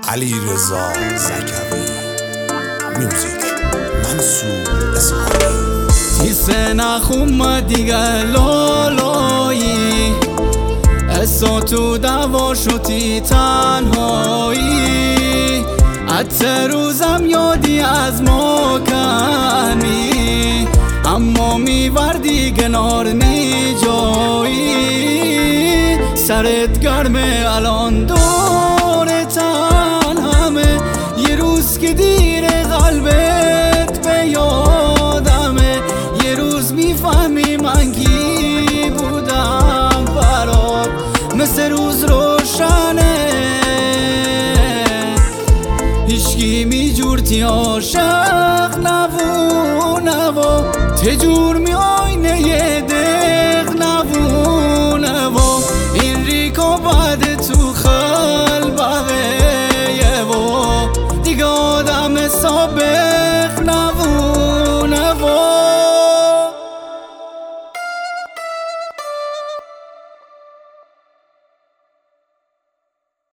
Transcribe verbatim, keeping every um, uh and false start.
علیرضا زکوی میوزیک منصور اسحاقی تیسه نخوم دیگه لالایی اسا تو دوا شدی تنهایی حتی روزم یادی از ما کنی اما میوردی کنار نی جایی سرت گرمه الان دورتن همه یه روز که دیر قلبت به یادمه یه روز میفهمی من کی بودم برات مثل روز روشنه هیچکی میجورتی عاشق نبو نبو تجور می آینه یه دق نبو نبو این ریکو بعد تو خلبه یه و دیگه آدم حسابه